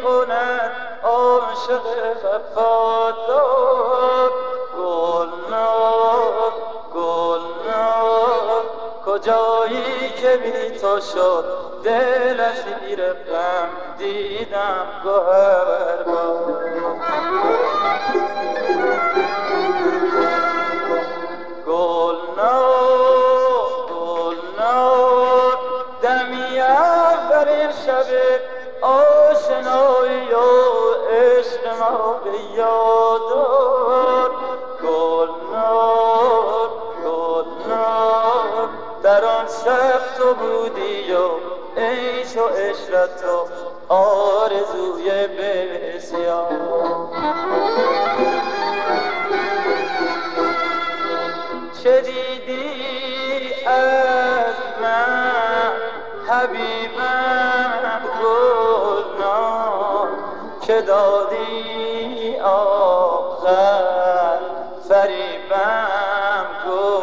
کند عاشق وفادار. گلنار گلنار کجایی که بی تو شد دل اسیر غم دیدم گوهربار. گلنار گلنار دمی اولین شب آشنایی و عشق ما به یاد آر. گلنار گلنار در آن شب تو بودی و عیش و عشرت و آرزوی بسیار. چه دیدی از من حبیبم گلنار که دادی آخر فریبم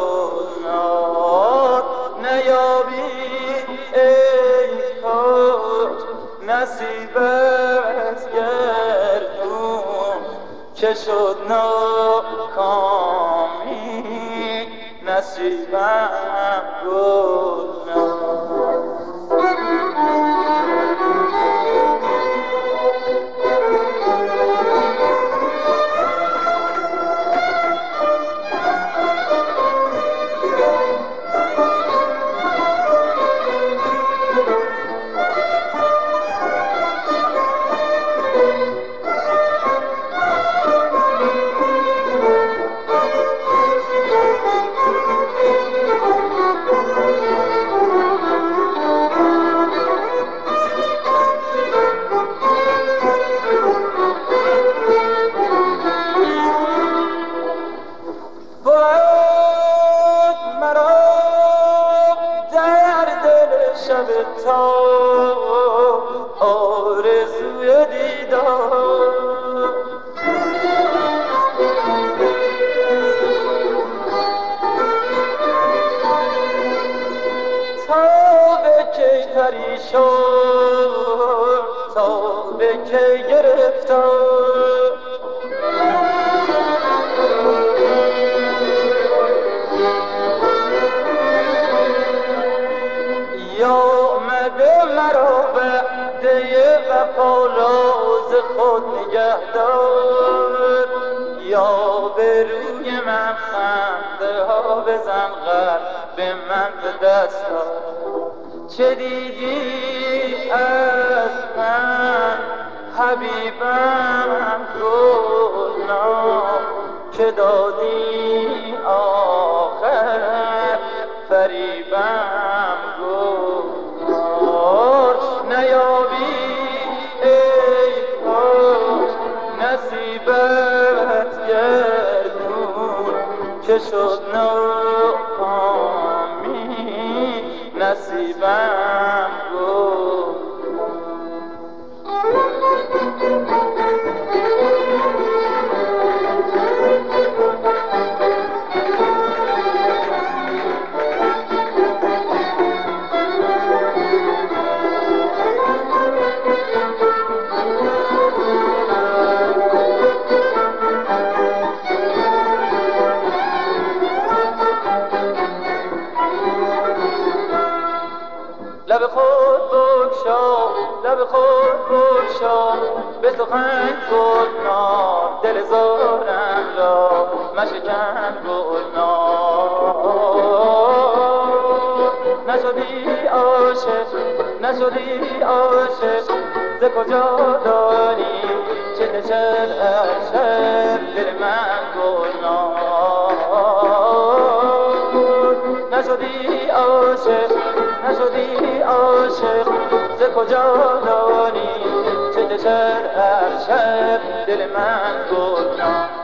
گلنار. نیابی ای کاش نصیب از گردون که شد ناکامی نصیبم گلنار. شب تا آرزوی دیدار. تا به کی پریشان تا به کی گرفتار. یا آمده مرا وعده وفا راز خود نگهدار. یا به روی من خنده ها بزن قلب من به دست دار. چه دیدی از من حبیبم گلنار که دادی آخر فریبم گلنار. نیابی ای کاش نصیبت گردون که شد ناکامی نصیبم گلنار. لب خود بگشا لب خود بگشا به سخن گلنار. دل زارم را مشکن گلنار. نشدی عاشق نشدی عاشق ز کجا دانی چه نشد از شب دل من گلنار. نشدی عاشق نشدی عاشق ز کجا دانی چه دشد هر شب دل من گلنار.